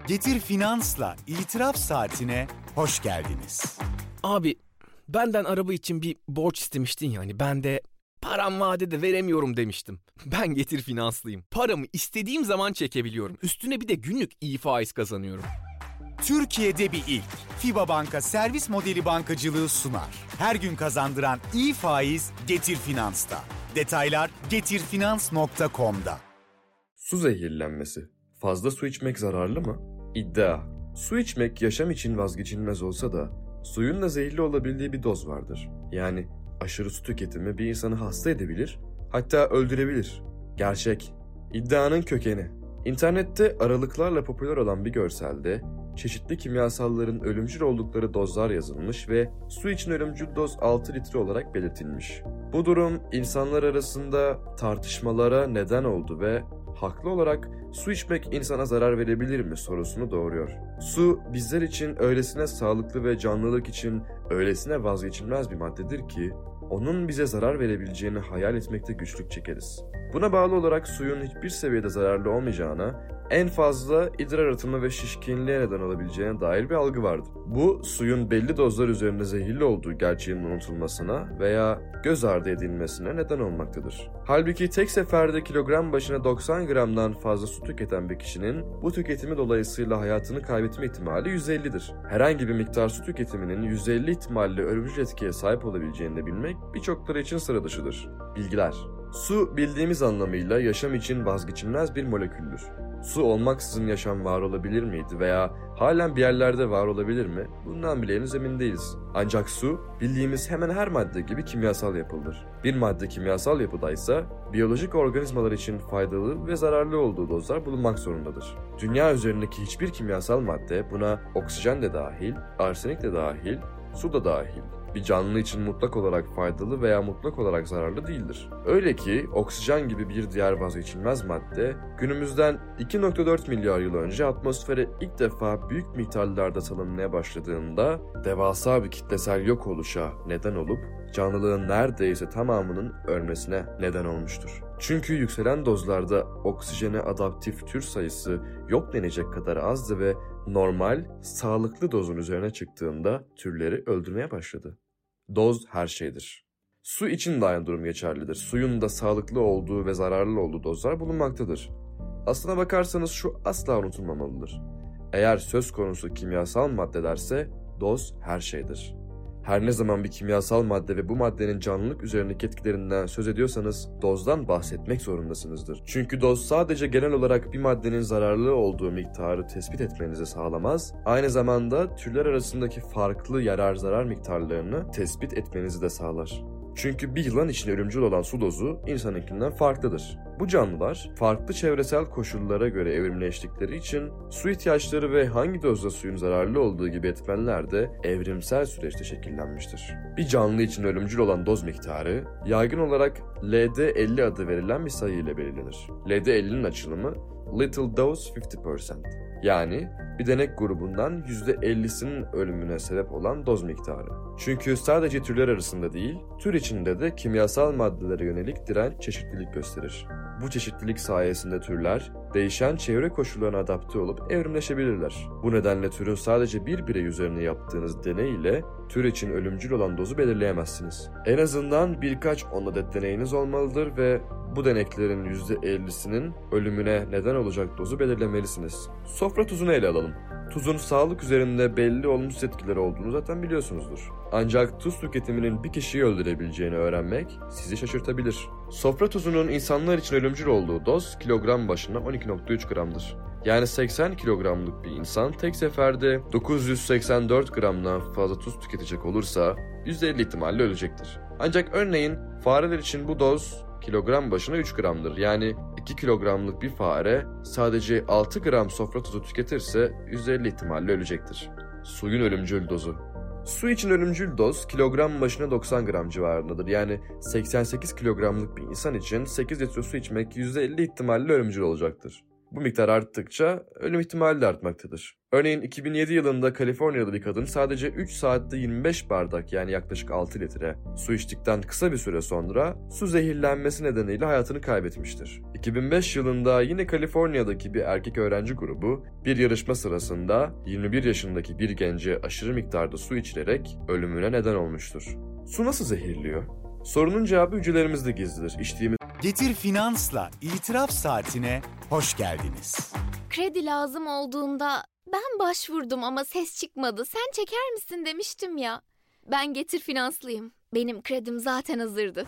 Getir Finans'la İtiraf Saatine hoş geldiniz. Abi benden araba için bir borç istemiştin yani ben de param vadede veremiyorum demiştim. Ben Getir Finanslıyım. Paramı istediğim zaman çekebiliyorum. Üstüne bir de günlük iyi faiz kazanıyorum. Türkiye'de bir ilk. FİBA Banka servis modeli bankacılığı sunar. Her gün kazandıran iyi faiz Getir Finans'ta. Detaylar getirfinans.com'da. Su zehirlenmesi. Fazla su içmek zararlı mı? İddia. Su içmek yaşam için vazgeçilmez olsa da suyun da zehirli olabildiği bir doz vardır. Yani aşırı su tüketimi bir insanı hasta edebilir, hatta öldürebilir. Gerçek. İddianın kökeni. İnternette aralıklarla popüler olan bir görselde çeşitli kimyasalların ölümcül oldukları dozlar yazılmış ve su için ölümcül doz 6 litre olarak belirtilmiş. Bu durum insanlar arasında tartışmalara neden oldu ve haklı olarak su içmek insana zarar verebilir mi sorusunu doğuruyor. Su bizler için öylesine sağlıklı ve canlılık için öylesine vazgeçilmez bir maddedir ki onun bize zarar verebileceğini hayal etmekte güçlük çekeriz. Buna bağlı olarak suyun hiçbir seviyede zararlı olmayacağına, en fazla idrar atımı ve şişkinliğe neden olabileceğine dair bir algı vardı. Bu suyun belli dozlar üzerinde zehirli olduğu gerçeğinin unutulmasına veya göz ardı edilmesine neden olmaktadır. Halbuki tek seferde kilogram başına 90 gramdan fazla su tüketen bir kişinin bu tüketimi dolayısıyla hayatını kaybetme ihtimali 150'dir. Herhangi bir miktar su tüketiminin 150 ihtimalle ölümcül etkiye sahip olabileceğini de bilmek birçokları için sıra dışıdır. Bilgiler. Su bildiğimiz anlamıyla yaşam için vazgeçilmez bir moleküldür. Su olmaksızın yaşam var olabilir miydi veya halen bir yerlerde var olabilir mi? Bundan bile henüz emin değiliz. Ancak su bildiğimiz hemen her madde gibi kimyasal yapıdır. Bir madde kimyasal yapıdaysa biyolojik organizmalar için faydalı ve zararlı olduğu dozlar bulunmak zorundadır. Dünya üzerindeki hiçbir kimyasal madde, buna oksijen de dahil, arsenik de dahil, su da dahil, bir canlı için mutlak olarak faydalı veya mutlak olarak zararlı değildir. Öyle ki oksijen gibi bir diğer vazgeçilmez madde günümüzden 2,4 milyar yıl önce atmosfere ilk defa büyük miktarlarda salınmaya başladığında devasa bir kitlesel yok oluşa neden olup canlılığın neredeyse tamamının ölmesine neden olmuştur. Çünkü yükselen dozlarda oksijene adaptif tür sayısı yok denecek kadar azdı ve normal, sağlıklı dozun üzerine çıktığında türleri öldürmeye başladı. Doz her şeydir. Su için de aynı durum geçerlidir. Suyun da sağlıklı olduğu ve zararlı olduğu dozlar bulunmaktadır. Aslına bakarsanız şu asla unutulmamalıdır. Eğer söz konusu kimyasal maddelerse doz her şeydir. Her ne zaman bir kimyasal madde ve bu maddenin canlılık üzerindeki etkilerinden söz ediyorsanız dozdan bahsetmek zorundasınızdır. Çünkü doz sadece genel olarak bir maddenin zararlı olduğu miktarı tespit etmenizi sağlamaz, aynı zamanda türler arasındaki farklı yarar-zarar miktarlarını tespit etmenizi de sağlar. Çünkü bir yılan için ölümcül olan su dozu insanınkinden farklıdır. Bu canlılar farklı çevresel koşullara göre evrimleştikleri için su ihtiyaçları ve hangi dozda suyun zararlı olduğu gibi etmenler de evrimsel süreçte şekillenmiştir. Bir canlı için ölümcül olan doz miktarı yaygın olarak LD50 adı verilen bir sayı ile belirlenir. LD50'nin açılımı Little Dose 50%. Yani bir denek grubundan %50'sinin ölümüne sebep olan doz miktarı. Çünkü sadece türler arasında değil, tür içinde de kimyasal maddelere yönelik direnç çeşitlilik gösterir. Bu çeşitlilik sayesinde türler, değişen çevre koşullarına adapte olup evrimleşebilirler. Bu nedenle türün sadece bir birey üzerine yaptığınız deney ile tür için ölümcül olan dozu belirleyemezsiniz. En azından birkaç 10 adet deneyiniz olmalıdır ve bu deneklerin %50'sinin ölümüne neden olacak dozu belirlemelisiniz. Sofra tuzunu ele alalım. Tuzun sağlık üzerinde belli olumsuz etkileri olduğunu zaten biliyorsunuzdur. Ancak tuz tüketiminin bir kişiyi öldürebileceğini öğrenmek sizi şaşırtabilir. Sofra tuzunun insanlar için ölümcül olduğu doz kilogram başına 12,3 gramdır. Yani 80 kilogramlık bir insan tek seferde 984 gramdan fazla tuz tüketecek olursa %50 ihtimalle ölecektir. Ancak örneğin fareler için bu doz kilogram başına 3 gramdır. Yani 2 kilogramlık bir fare sadece 6 gram sofra tuzu tüketirse %50 ihtimalle ölecektir. Suyun ölümcül dozu. Su için ölümcül doz kilogram başına 90 gram civarındadır. Yani 88 kilogramlık bir insan için 8 litre su içmek %50 ihtimalle ölümcül olacaktır. Bu miktar arttıkça ölüm ihtimali de artmaktadır. Örneğin 2007 yılında Kaliforniya'da bir kadın sadece 3 saatte 25 bardak yani yaklaşık 6 litre su içtikten kısa bir süre sonra su zehirlenmesi nedeniyle hayatını kaybetmiştir. 2005 yılında yine Kaliforniya'daki bir erkek öğrenci grubu bir yarışma sırasında 21 yaşındaki bir gence aşırı miktarda su içirerek ölümüne neden olmuştur. Su nasıl zehirliyor? Sorunun cevabı hücrelerimizde gizlidir. İçtiğimiz Getir Finans'la itiraf saatine hoş geldiniz. Kredi lazım olduğunda ben başvurdum ama ses çıkmadı. Sen çeker misin demiştim ya. Ben Getir Finanslıyım. Benim kredim zaten hazırdı.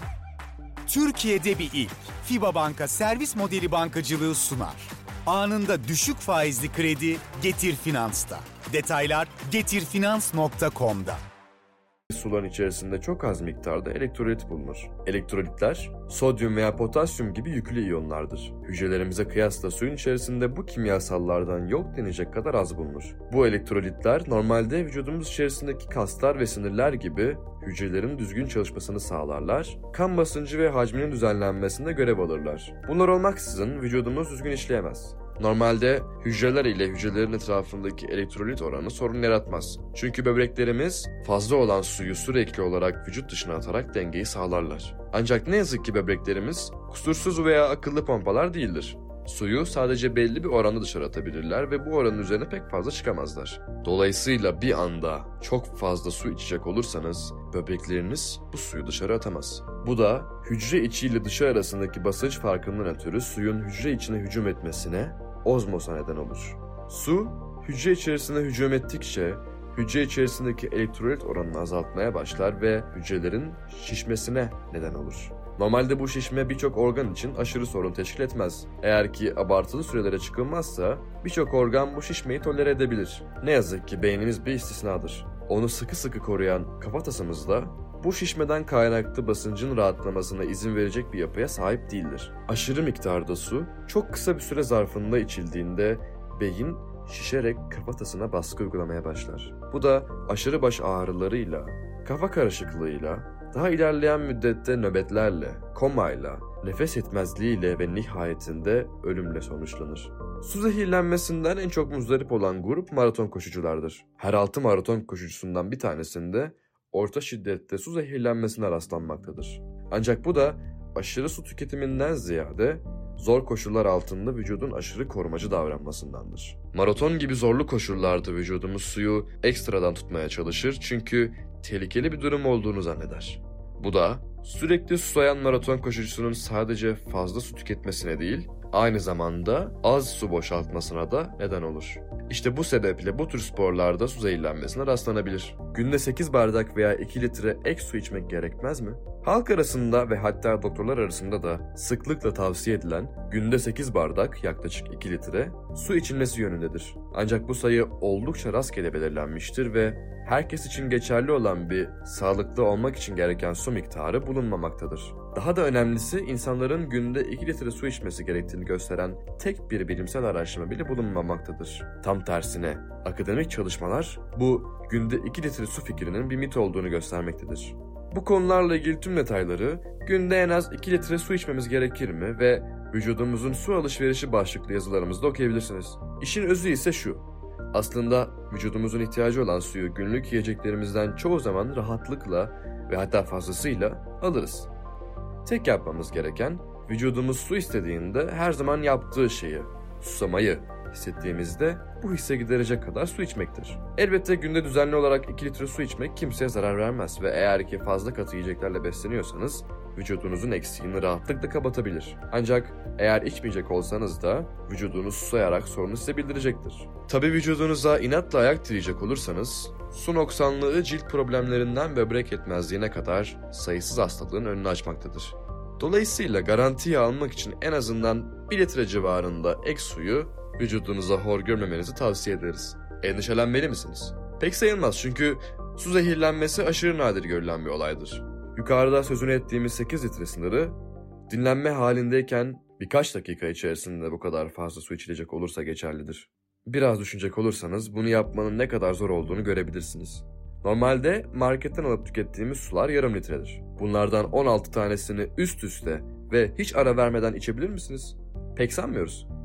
Türkiye'de bir ilk. FIBA Banka servis modeli bankacılığı sunar. Anında düşük faizli kredi Getir Finans'ta. Detaylar getirfinans.com'da. Suların içerisinde çok az miktarda elektrolit bulunur. Elektrolitler, sodyum veya potasyum gibi yüklü iyonlardır. Hücrelerimize kıyasla suyun içerisinde bu kimyasallardan yok denecek kadar az bulunur. Bu elektrolitler normalde vücudumuz içerisindeki kaslar ve sinirler gibi hücrelerin düzgün çalışmasını sağlarlar, kan basıncı ve hacminin düzenlenmesinde görev alırlar. Bunlar olmaksızın vücudumuz düzgün işleyemez. Normalde hücreler ile hücrelerin etrafındaki elektrolit oranı sorun yaratmaz. Çünkü böbreklerimiz fazla olan suyu sürekli olarak vücut dışına atarak dengeyi sağlarlar. Ancak ne yazık ki böbreklerimiz kusursuz veya akıllı pompalar değildir. Suyu sadece belli bir oranda dışarı atabilirler ve bu oranın üzerine pek fazla çıkamazlar. Dolayısıyla bir anda çok fazla su içecek olursanız böbrekleriniz bu suyu dışarı atamaz. Bu da hücre içi ile dışı arasındaki basınç farkından ötürü suyun hücre içine hücum etmesine, ozmosa neden olur. Su, hücre içerisine hücum ettikçe hücre içerisindeki elektrolit oranını azaltmaya başlar ve hücrelerin şişmesine neden olur. Normalde bu şişme birçok organ için aşırı sorun teşkil etmez. Eğer ki abartılı sürelere çıkılmazsa birçok organ bu şişmeyi tolere edebilir. Ne yazık ki beynimiz bir istisnadır. Onu sıkı sıkı koruyan kafatasımızda bu şişmeden kaynaklı basıncın rahatlamasına izin verecek bir yapıya sahip değildir. Aşırı miktarda su çok kısa bir süre zarfında içildiğinde beyin şişerek kafatasına baskı uygulamaya başlar. Bu da aşırı baş ağrılarıyla, kafa karışıklığıyla, daha ilerleyen müddette nöbetlerle, komayla, nefes yetmezliğiyle ve nihayetinde ölümle sonuçlanır. Su zehirlenmesinden en çok muzdarip olan grup maraton koşuculardır. Her 6 maraton koşucusundan bir tanesinde orta şiddette su zehirlenmesine rastlanmaktadır. Ancak bu da aşırı su tüketiminden ziyade zor koşullar altında vücudun aşırı korumacı davranmasındandır. Maraton gibi zorlu koşullarda vücudumuz suyu ekstradan tutmaya çalışır çünkü tehlikeli bir durum olduğunu zanneder. Bu da sürekli susayan maraton koşucusunun sadece fazla su tüketmesine değil, aynı zamanda az su boşaltmasına da neden olur. İşte bu sebeple bu tür sporlarda su zehirlenmesine rastlanabilir. Günde 8 bardak veya 2 litre ek su içmek gerekmez mi? Halk arasında ve hatta doktorlar arasında da sıklıkla tavsiye edilen günde 8 bardak yaklaşık 2 litre su içilmesi yönündedir. Ancak bu sayı oldukça rastgele belirlenmiştir ve herkes için geçerli olan bir sağlıklı olmak için gereken su miktarı bulunmamaktadır. Daha da önemlisi insanların günde 2 litre su içmesi gerektiğini gösteren tek bir bilimsel araştırma bile bulunmamaktadır. Tam tersine akademik çalışmalar bu günde 2 litre su fikrinin bir mit olduğunu göstermektedir. Bu konularla ilgili tüm detayları günde en az 2 litre su içmemiz gerekir mi ve vücudumuzun su alışverişi başlıklı yazılarımızda okuyabilirsiniz. İşin özü ise şu: aslında vücudumuzun ihtiyacı olan suyu günlük yiyeceklerimizden çoğu zaman rahatlıkla ve hatta fazlasıyla alırız. Tek yapmamız gereken vücudumuz su istediğinde her zaman yaptığı şeyi, susamayı hissettiğimizde bu hisse giderecek kadar su içmektir. Elbette günde düzenli olarak 2 litre su içmek kimseye zarar vermez ve eğer ki fazla katı yiyeceklerle besleniyorsanız vücudunuzun eksiğini rahatlıkla kapatabilir. Ancak eğer içmeyecek olsanız da vücudunuz susayarak sorunu size bildirecektir. Tabii vücudunuza inatla ayak direyecek olursanız su noksanlığı cilt problemlerinden böbrek yetmezliğine kadar sayısız hastalığın önünü açmaktadır. Dolayısıyla garantiye almak için en azından 1 litre civarında ek suyu vücudunuza hor görmemenizi tavsiye ederiz. Endişelenmeli misiniz? Pek sayılmaz çünkü su zehirlenmesi aşırı nadir görülen bir olaydır. Yukarıda sözünü ettiğimiz 8 litre sınırı dinlenme halindeyken birkaç dakika içerisinde bu kadar fazla su içilecek olursa geçerlidir. Biraz düşünecek olursanız bunu yapmanın ne kadar zor olduğunu görebilirsiniz. Normalde marketten alıp tükettiğimiz sular yarım litredir. Bunlardan 16 tanesini üst üste ve hiç ara vermeden içebilir misiniz? Pek sanmıyoruz.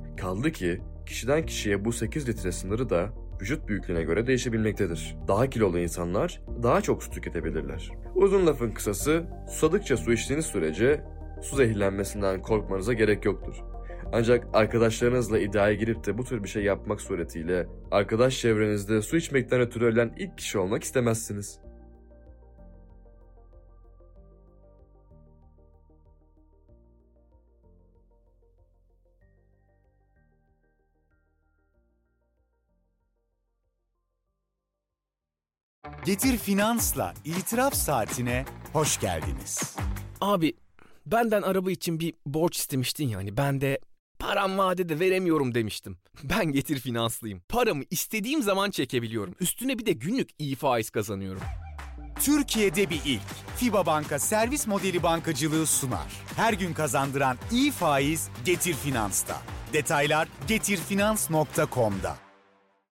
Kaldı ki kişiden kişiye bu 8 litre sınırı da vücut büyüklüğüne göre değişebilmektedir. Daha kilolu insanlar daha çok su tüketebilirler. Uzun lafın kısası, susadıkça su içtiğiniz sürece su zehirlenmesinden korkmanıza gerek yoktur. Ancak arkadaşlarınızla iddiaya girip de bu tür bir şey yapmak suretiyle arkadaş çevrenizde su içmekten ötürü ölen ilk kişi olmak istemezsiniz. Getir Finans'la itiraf saatine hoş geldiniz. Abi benden araba için bir borç istemiştin yani ben de param vadede veremiyorum demiştim. Ben Getir Finanslıyım. Paramı istediğim zaman çekebiliyorum. Üstüne bir de günlük iyi faiz kazanıyorum. Türkiye'de bir ilk. FIBA Banka servis modeli bankacılığı sunar. Her gün kazandıran iyi faiz Getir Finans'ta. Detaylar getirfinans.com'da.